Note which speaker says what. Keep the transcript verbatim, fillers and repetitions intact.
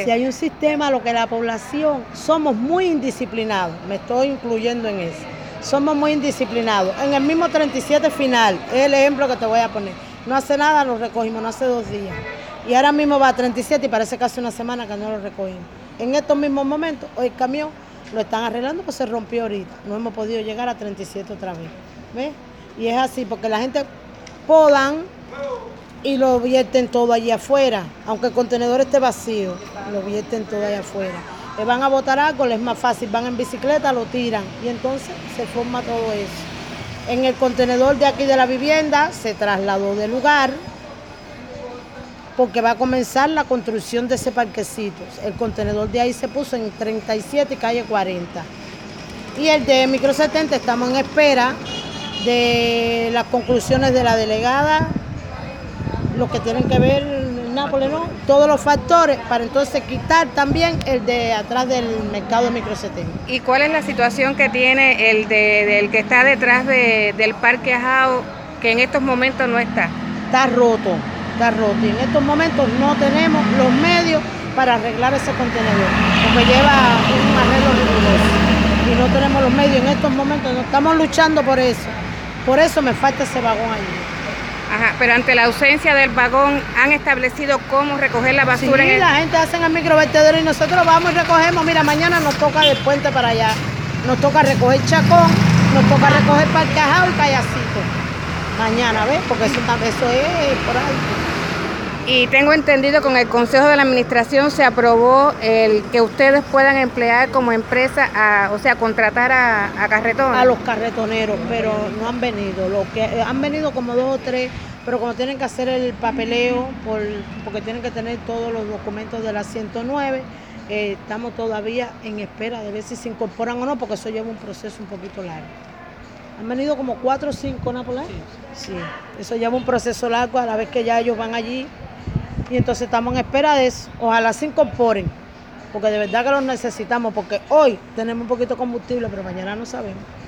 Speaker 1: Si hay un sistema, lo que la población, somos muy indisciplinados, me estoy incluyendo en eso. Somos muy indisciplinados. En el mismo treinta y siete final, es el ejemplo que te voy a poner. No hace nada, lo recogimos, no hace dos días. Y ahora mismo va a treinta y siete y parece que hace una semana que no lo recogimos. En estos mismos momentos, hoy el camión lo están arreglando porque se rompió ahorita. No hemos podido llegar a treinta y siete otra vez. ¿Ves? Y es así, porque la gente podan y lo vierten todo allí afuera. Aunque el contenedor esté vacío, lo vierten todo allá afuera. Le van a botar algo, les es más fácil, van en bicicleta, lo tiran y entonces se forma todo eso. En el contenedor de aquí de la vivienda se trasladó de lugar porque va a comenzar la construcción de ese parquecito. El contenedor de ahí se puso en treinta y siete y calle cuarenta. Y el de Micro setenta estamos en espera de las conclusiones de la delegada, lo que tienen que ver en Nápoles, ¿no? Todos los factores para entonces quitar también el de atrás del mercado de Micro setenta.
Speaker 2: ¿Y cuál es la situación que tiene el de, del que está detrás de, del Parque Ajao, que en estos momentos no está?
Speaker 1: Está roto, está roto. Y en estos momentos no tenemos los medios para arreglar ese contenedor, porque lleva un arreglo riguroso. Y no tenemos los medios en estos momentos, no estamos luchando por eso. Por eso me falta ese vagón allí.
Speaker 2: Ajá, pero ante la ausencia del vagón, ¿han establecido cómo recoger la basura?
Speaker 1: Sí,
Speaker 2: en el...
Speaker 1: la gente hace el microvertedero y nosotros vamos y recogemos. Mira, mañana nos toca del puente para allá. Nos toca recoger Chacón, nos toca recoger Parque Ajao y Callacito. Mañana, ¿ves? Porque eso, eso es por ahí.
Speaker 2: Y tengo entendido con el Consejo de la Administración se aprobó el que ustedes puedan emplear como empresa, a, o sea, contratar a, a carretones.
Speaker 1: A los carretoneros, pero no han venido. Lo que, eh, han venido como dos o tres, pero como tienen que hacer el papeleo, por, porque tienen que tener todos los documentos de la ciento nueve, eh, estamos todavía en espera de ver si se incorporan o no, porque eso lleva un proceso un poquito largo. Han venido como cuatro o cinco, Nápoles. Sí, eso lleva un proceso largo a la vez que ya ellos van allí. Y entonces estamos en espera de eso. Ojalá se incorporen, porque de verdad que los necesitamos, porque hoy tenemos un poquito de combustible, pero mañana no sabemos.